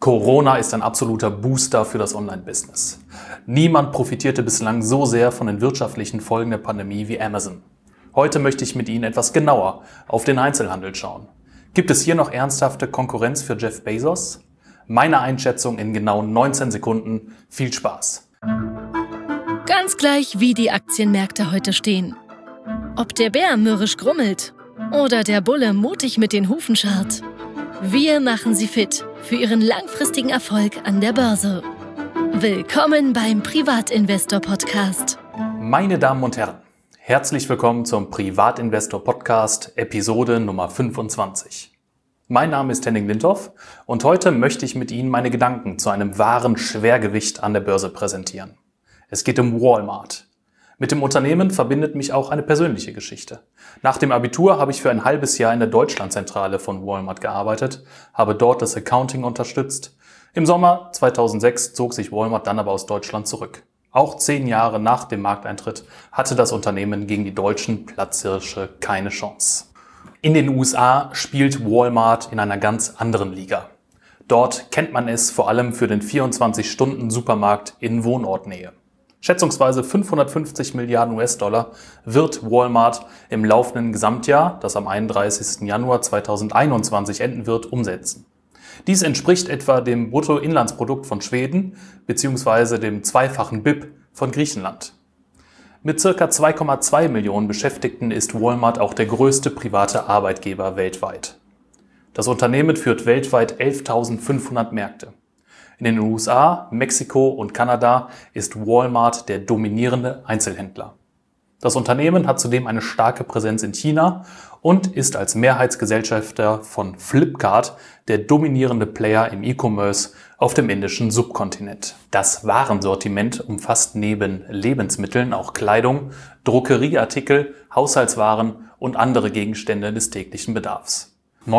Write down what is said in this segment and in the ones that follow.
Corona ist ein absoluter Booster für das Online-Business. Niemand profitierte bislang so sehr von den wirtschaftlichen Folgen der Pandemie wie Amazon. Heute möchte ich mit Ihnen etwas genauer auf den Einzelhandel schauen. Gibt es hier noch ernsthafte Konkurrenz für Jeff Bezos? Meine Einschätzung in genau 19 Sekunden. Viel Spaß! Ganz gleich, wie die Aktienmärkte heute stehen. Ob der Bär mürrisch grummelt oder der Bulle mutig mit den Hufen scharrt. Wir machen Sie fit für Ihren langfristigen Erfolg an der Börse. Willkommen beim Privatinvestor Podcast. Meine Damen und Herren, herzlich willkommen zum Privatinvestor Podcast, Episode Nummer 25. Mein Name ist Henning Lindhoff und heute möchte ich mit Ihnen meine Gedanken zu einem wahren Schwergewicht an der Börse präsentieren. Es geht um Walmart. Mit dem Unternehmen verbindet mich auch eine persönliche Geschichte. Nach dem Abitur habe ich für ein halbes Jahr in der Deutschlandzentrale von Walmart gearbeitet, habe dort das Accounting unterstützt. Im Sommer 2006 zog sich Walmart dann aber aus Deutschland zurück. Auch 10 Jahre nach dem Markteintritt hatte das Unternehmen gegen die deutschen Platzhirsche keine Chance. In den USA spielt Walmart in einer ganz anderen Liga. Dort kennt man es vor allem für den 24-Stunden-Supermarkt in Wohnortnähe. Schätzungsweise 550 Milliarden US-Dollar wird Walmart im laufenden Gesamtjahr, das am 31. Januar 2021 enden wird, umsetzen. Dies entspricht etwa dem Bruttoinlandsprodukt von Schweden bzw. dem zweifachen BIP von Griechenland. Mit ca. 2,2 Millionen Beschäftigten ist Walmart auch der größte private Arbeitgeber weltweit. Das Unternehmen führt weltweit 11.500 Märkte. In den USA, Mexiko und Kanada ist Walmart der dominierende Einzelhändler. Das Unternehmen hat zudem eine starke Präsenz in China und ist als Mehrheitsgesellschafter von Flipkart der dominierende Player im E-Commerce auf dem indischen Subkontinent. Das Warensortiment umfasst neben Lebensmitteln auch Kleidung, Drogerieartikel, Haushaltswaren und andere Gegenstände des täglichen Bedarfs.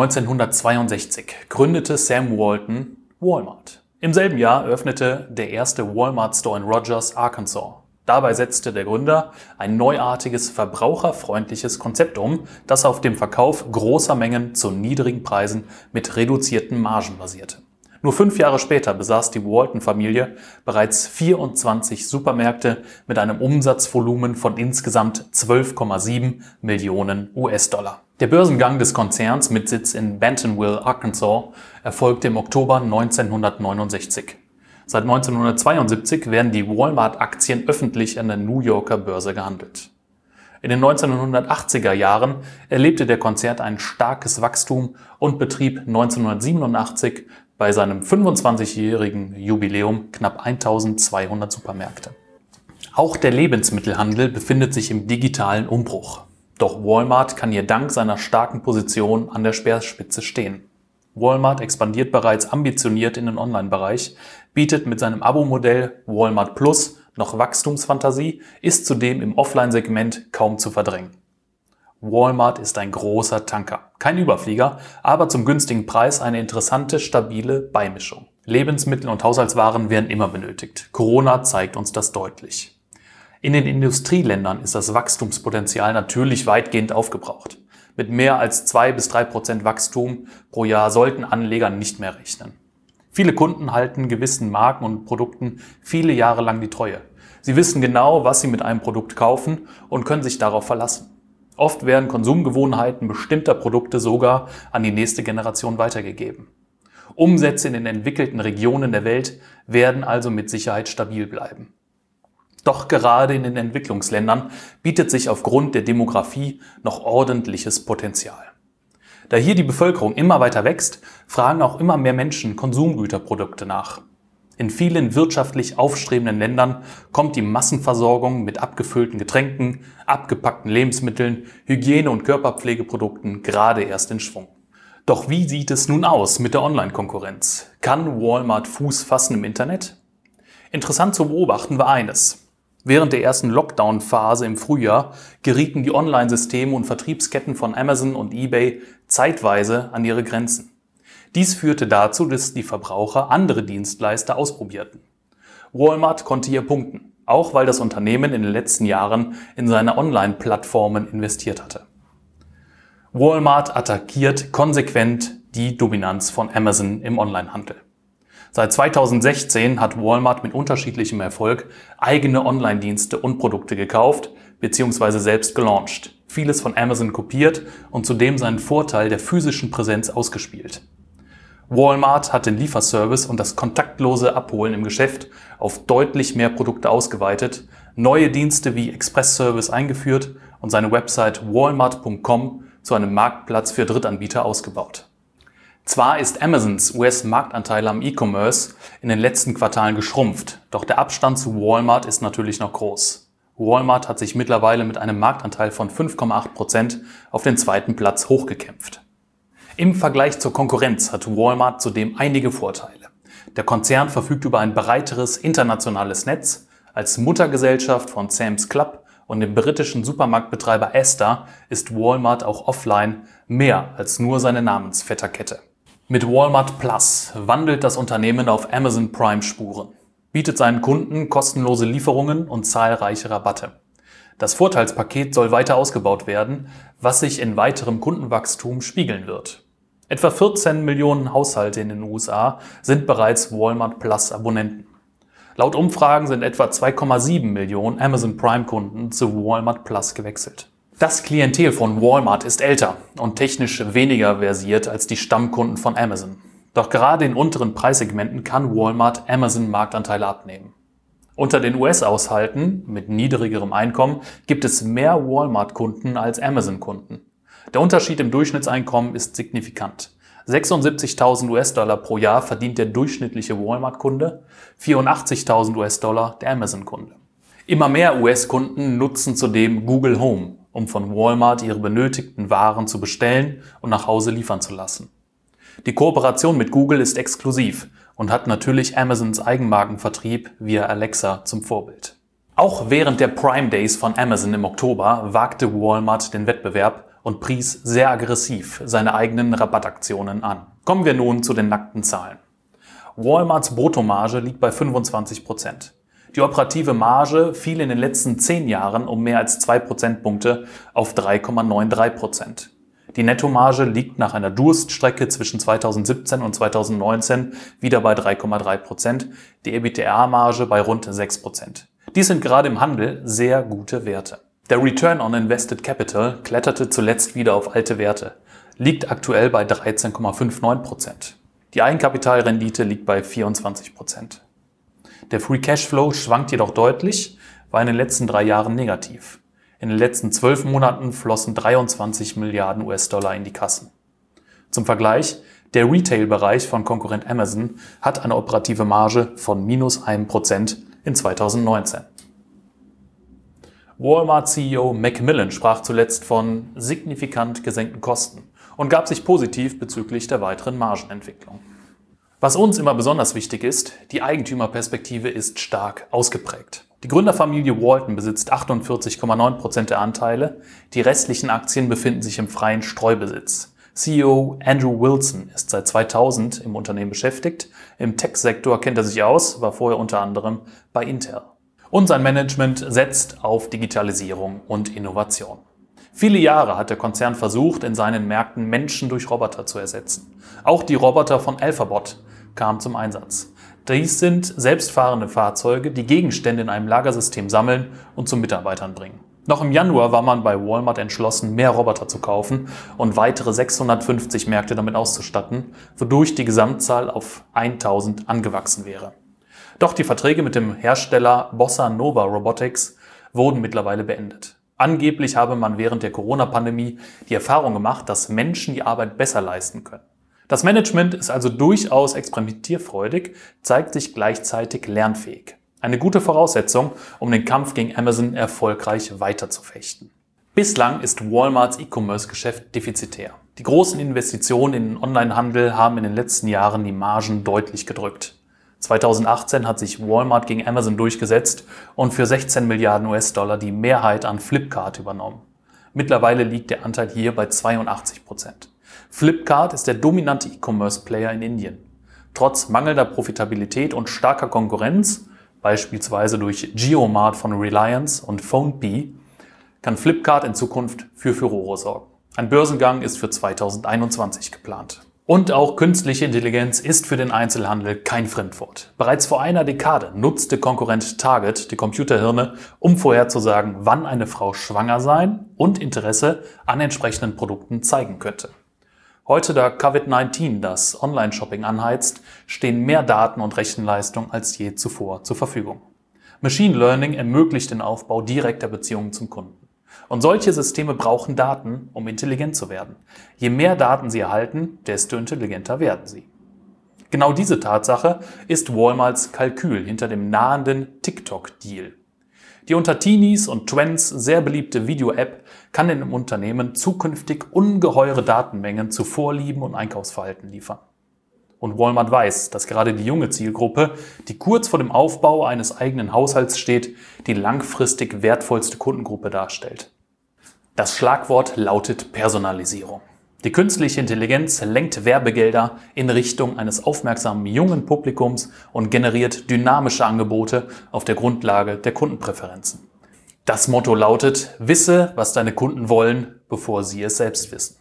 1962 gründete Sam Walton Walmart. Im selben Jahr öffnete der erste Walmart-Store in Rogers, Arkansas. Dabei setzte der Gründer ein neuartiges, verbraucherfreundliches Konzept um, das auf dem Verkauf großer Mengen zu niedrigen Preisen mit reduzierten Margen basierte. Nur 5 Jahre später besaß die Walton-Familie bereits 24 Supermärkte mit einem Umsatzvolumen von insgesamt 12,7 Millionen US-Dollar. Der Börsengang des Konzerns mit Sitz in Bentonville, Arkansas, erfolgte im Oktober 1969. Seit 1972 werden die Walmart-Aktien öffentlich an der New Yorker Börse gehandelt. In den 1980er Jahren erlebte der Konzern ein starkes Wachstum und betrieb 1987 bei seinem 25-jährigen Jubiläum knapp 1200 Supermärkte. Auch der Lebensmittelhandel befindet sich im digitalen Umbruch. Doch Walmart kann hier dank seiner starken Position an der Speerspitze stehen. Walmart expandiert bereits ambitioniert in den Online-Bereich, bietet mit seinem Abo-Modell Walmart Plus noch Wachstumsfantasie, ist zudem im Offline-Segment kaum zu verdrängen. Walmart ist ein großer Tanker. Kein Überflieger, aber zum günstigen Preis eine interessante, stabile Beimischung. Lebensmittel und Haushaltswaren werden immer benötigt. Corona zeigt uns das deutlich. In den Industrieländern ist das Wachstumspotenzial natürlich weitgehend aufgebraucht. Mit mehr als 2-3% Wachstum pro Jahr sollten Anleger nicht mehr rechnen. Viele Kunden halten gewissen Marken und Produkten viele Jahre lang die Treue. Sie wissen genau, was sie mit einem Produkt kaufen und können sich darauf verlassen. Oft werden Konsumgewohnheiten bestimmter Produkte sogar an die nächste Generation weitergegeben. Umsätze in den entwickelten Regionen der Welt werden also mit Sicherheit stabil bleiben. Doch gerade in den Entwicklungsländern bietet sich aufgrund der Demografie noch ordentliches Potenzial. Da hier die Bevölkerung immer weiter wächst, fragen auch immer mehr Menschen Konsumgüterprodukte nach. In vielen wirtschaftlich aufstrebenden Ländern kommt die Massenversorgung mit abgefüllten Getränken, abgepackten Lebensmitteln, Hygiene- und Körperpflegeprodukten gerade erst in Schwung. Doch wie sieht es nun aus mit der Online-Konkurrenz? Kann Walmart Fuß fassen im Internet? Interessant zu beobachten war eines. Während der ersten Lockdown-Phase im Frühjahr gerieten die Online-Systeme und Vertriebsketten von Amazon und eBay zeitweise an ihre Grenzen. Dies führte dazu, dass die Verbraucher andere Dienstleister ausprobierten. Walmart konnte hier punkten, auch weil das Unternehmen in den letzten Jahren in seine Online-Plattformen investiert hatte. Walmart attackiert konsequent die Dominanz von Amazon im Onlinehandel. Seit 2016 hat Walmart mit unterschiedlichem Erfolg eigene Online-Dienste und Produkte gekauft bzw. selbst gelauncht, vieles von Amazon kopiert und zudem seinen Vorteil der physischen Präsenz ausgespielt. Walmart hat den Lieferservice und das kontaktlose Abholen im Geschäft auf deutlich mehr Produkte ausgeweitet, neue Dienste wie Express-Service eingeführt und seine Website walmart.com zu einem Marktplatz für Drittanbieter ausgebaut. Zwar ist Amazons US-Marktanteil am E-Commerce in den letzten Quartalen geschrumpft, doch der Abstand zu Walmart ist natürlich noch groß. Walmart hat sich mittlerweile mit einem Marktanteil von 5,8% auf den zweiten Platz hochgekämpft. Im Vergleich zur Konkurrenz hat Walmart zudem einige Vorteile. Der Konzern verfügt über ein breiteres internationales Netz. Als Muttergesellschaft von Sam's Club und dem britischen Supermarktbetreiber Asda ist Walmart auch offline mehr als nur seine Namensvetterkette. Mit Walmart Plus wandelt das Unternehmen auf Amazon Prime Spuren, bietet seinen Kunden kostenlose Lieferungen und zahlreiche Rabatte. Das Vorteilspaket soll weiter ausgebaut werden, was sich in weiterem Kundenwachstum spiegeln wird. Etwa 14 Millionen Haushalte in den USA sind bereits Walmart Plus Abonnenten. Laut Umfragen sind etwa 2,7 Millionen Amazon Prime Kunden zu Walmart Plus gewechselt. Das Klientel von Walmart ist älter und technisch weniger versiert als die Stammkunden von Amazon. Doch gerade in unteren Preissegmenten kann Walmart Amazon Marktanteile abnehmen. Unter den US-Haushalten mit niedrigerem Einkommen gibt es mehr Walmart-Kunden als Amazon-Kunden. Der Unterschied im Durchschnittseinkommen ist signifikant. 76.000 US-Dollar pro Jahr verdient der durchschnittliche Walmart-Kunde, 84.000 US-Dollar der Amazon-Kunde. Immer mehr US-Kunden nutzen zudem Google Home, um von Walmart ihre benötigten Waren zu bestellen und nach Hause liefern zu lassen. Die Kooperation mit Google ist exklusiv und hat natürlich Amazons Eigenmarkenvertrieb via Alexa zum Vorbild. Auch während der Prime Days von Amazon im Oktober wagte Walmart den Wettbewerb und pries sehr aggressiv seine eigenen Rabattaktionen an. Kommen wir nun zu den nackten Zahlen. Walmarts Bruttomarge liegt bei 25%. Die operative Marge fiel in den letzten 10 Jahren um mehr als 2 Prozentpunkte auf 3,93%. Die Nettomarge liegt nach einer Durststrecke zwischen 2017 und 2019 wieder bei 3,3%, die EBITDA-Marge bei rund 6%. Dies sind gerade im Handel sehr gute Werte. Der Return on Invested Capital kletterte zuletzt wieder auf alte Werte, liegt aktuell bei 13,59%. Die Eigenkapitalrendite liegt bei 24%. Der Free Cashflow schwankt jedoch deutlich, war in den letzten 3 Jahren negativ. In den letzten 12 Monaten flossen 23 Milliarden US-Dollar in die Kassen. Zum Vergleich, der Retail-Bereich von Konkurrent Amazon hat eine operative Marge von minus 1% in 2019. Walmart-CEO Macmillan sprach zuletzt von signifikant gesenkten Kosten und gab sich positiv bezüglich der weiteren Margenentwicklung. Was uns immer besonders wichtig ist, die Eigentümerperspektive ist stark ausgeprägt. Die Gründerfamilie Walton besitzt 48,9% der Anteile, die restlichen Aktien befinden sich im freien Streubesitz. CEO Andrew Wilson ist seit 2000 im Unternehmen beschäftigt, im Tech-Sektor kennt er sich aus, war vorher unter anderem bei Intel. Und sein Management setzt auf Digitalisierung und Innovation. Viele Jahre hat der Konzern versucht, in seinen Märkten Menschen durch Roboter zu ersetzen. Auch die Roboter von Alphabot kamen zum Einsatz. Dies sind selbstfahrende Fahrzeuge, die Gegenstände in einem Lagersystem sammeln und zu Mitarbeitern bringen. Noch im Januar war man bei Walmart entschlossen, mehr Roboter zu kaufen und weitere 650 Märkte damit auszustatten, wodurch die Gesamtzahl auf 1000 angewachsen wäre. Doch die Verträge mit dem Hersteller Bossa Nova Robotics wurden mittlerweile beendet. Angeblich habe man während der Corona-Pandemie die Erfahrung gemacht, dass Menschen die Arbeit besser leisten können. Das Management ist also durchaus experimentierfreudig, zeigt sich gleichzeitig lernfähig. Eine gute Voraussetzung, um den Kampf gegen Amazon erfolgreich weiterzufechten. Bislang ist Walmarts E-Commerce-Geschäft defizitär. Die großen Investitionen in den Onlinehandel haben in den letzten Jahren die Margen deutlich gedrückt. 2018 hat sich Walmart gegen Amazon durchgesetzt und für 16 Milliarden US-Dollar die Mehrheit an Flipkart übernommen. Mittlerweile liegt der Anteil hier bei 82%. Flipkart ist der dominante E-Commerce-Player in Indien. Trotz mangelnder Profitabilität und starker Konkurrenz, beispielsweise durch JioMart von Reliance und PhonePe, kann Flipkart in Zukunft für Furore sorgen. Ein Börsengang ist für 2021 geplant. Und auch künstliche Intelligenz ist für den Einzelhandel kein Fremdwort. Bereits vor einer Dekade nutzte Konkurrent Target die Computerhirne, um vorherzusagen, wann eine Frau schwanger sein und Interesse an entsprechenden Produkten zeigen könnte. Heute, da Covid-19 das Online-Shopping anheizt, stehen mehr Daten und Rechenleistung als je zuvor zur Verfügung. Machine Learning ermöglicht den Aufbau direkter Beziehungen zum Kunden. Und solche Systeme brauchen Daten, um intelligent zu werden. Je mehr Daten sie erhalten, desto intelligenter werden sie. Genau diese Tatsache ist Walmarts Kalkül hinter dem nahenden TikTok-Deal. Die unter Teenies und Twents sehr beliebte Video-App kann dem Unternehmen zukünftig ungeheure Datenmengen zu Vorlieben und Einkaufsverhalten liefern. Und Walmart weiß, dass gerade die junge Zielgruppe, die kurz vor dem Aufbau eines eigenen Haushalts steht, die langfristig wertvollste Kundengruppe darstellt. Das Schlagwort lautet Personalisierung. Die künstliche Intelligenz lenkt Werbegelder in Richtung eines aufmerksamen jungen Publikums und generiert dynamische Angebote auf der Grundlage der Kundenpräferenzen. Das Motto lautet: Wisse, was deine Kunden wollen, bevor sie es selbst wissen.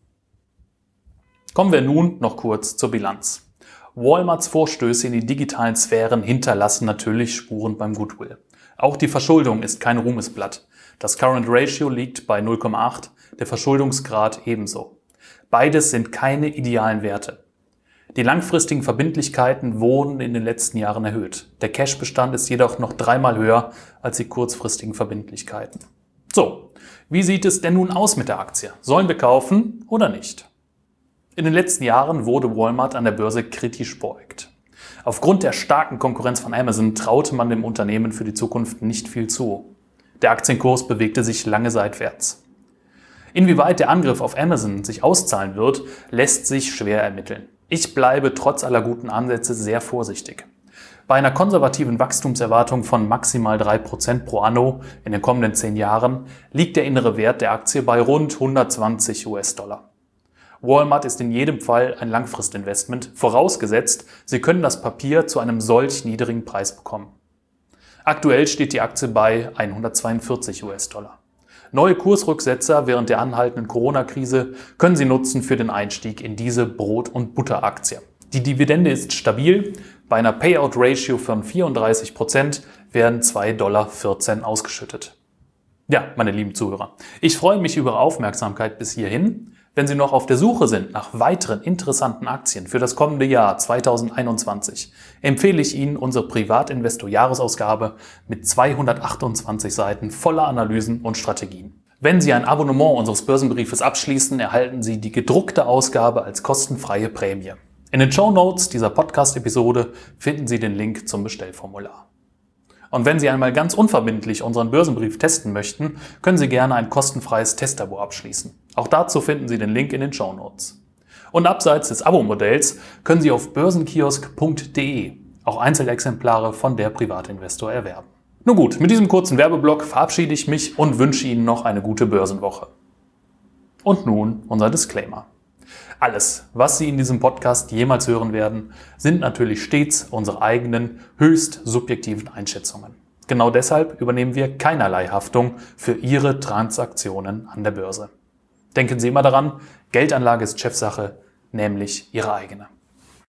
Kommen wir nun noch kurz zur Bilanz. Walmarts Vorstöße in die digitalen Sphären hinterlassen natürlich Spuren beim Goodwill. Auch die Verschuldung ist kein Ruhmesblatt. Das Current Ratio liegt bei 0,8, der Verschuldungsgrad ebenso. Beides sind keine idealen Werte. Die langfristigen Verbindlichkeiten wurden in den letzten Jahren erhöht. Der Cashbestand ist jedoch noch 3-mal höher als die kurzfristigen Verbindlichkeiten. So, wie sieht es denn nun aus mit der Aktie? Sollen wir kaufen oder nicht? In den letzten Jahren wurde Walmart an der Börse kritisch beäugt. Aufgrund der starken Konkurrenz von Amazon traute man dem Unternehmen für die Zukunft nicht viel zu. Der Aktienkurs bewegte sich lange seitwärts. Inwieweit der Angriff auf Amazon sich auszahlen wird, lässt sich schwer ermitteln. Ich bleibe trotz aller guten Ansätze sehr vorsichtig. Bei einer konservativen Wachstumserwartung von maximal 3% pro anno in den kommenden 10 Jahren liegt der innere Wert der Aktie bei rund 120 US-Dollar. Walmart ist in jedem Fall ein Langfristinvestment, vorausgesetzt, Sie können das Papier zu einem solch niedrigen Preis bekommen. Aktuell steht die Aktie bei 142 US-Dollar. Neue Kursrücksetzer während der anhaltenden Corona-Krise können Sie nutzen für den Einstieg in diese Brot- und Butter-Aktie. Die Dividende ist stabil. Bei einer Payout-Ratio von 34% werden 2,14 Dollar ausgeschüttet. Ja, meine lieben Zuhörer, ich freue mich über Ihre Aufmerksamkeit bis hierhin. Wenn Sie noch auf der Suche sind nach weiteren interessanten Aktien für das kommende Jahr 2021, empfehle ich Ihnen unsere Privatinvestor-Jahresausgabe mit 228 Seiten voller Analysen und Strategien. Wenn Sie ein Abonnement unseres Börsenbriefes abschließen, erhalten Sie die gedruckte Ausgabe als kostenfreie Prämie. In den Shownotes dieser Podcast-Episode finden Sie den Link zum Bestellformular. Und wenn Sie einmal ganz unverbindlich unseren Börsenbrief testen möchten, können Sie gerne ein kostenfreies Testabo abschließen. Auch dazu finden Sie den Link in den Shownotes. Und abseits des Abo-Modells können Sie auf börsenkiosk.de auch Einzelexemplare von der Privatinvestor erwerben. Nun gut, mit diesem kurzen Werbeblock verabschiede ich mich und wünsche Ihnen noch eine gute Börsenwoche. Und nun unser Disclaimer. Alles, was Sie in diesem Podcast jemals hören werden, sind natürlich stets unsere eigenen, höchst subjektiven Einschätzungen. Genau deshalb übernehmen wir keinerlei Haftung für Ihre Transaktionen an der Börse. Denken Sie immer daran, Geldanlage ist Chefsache, nämlich Ihre eigene.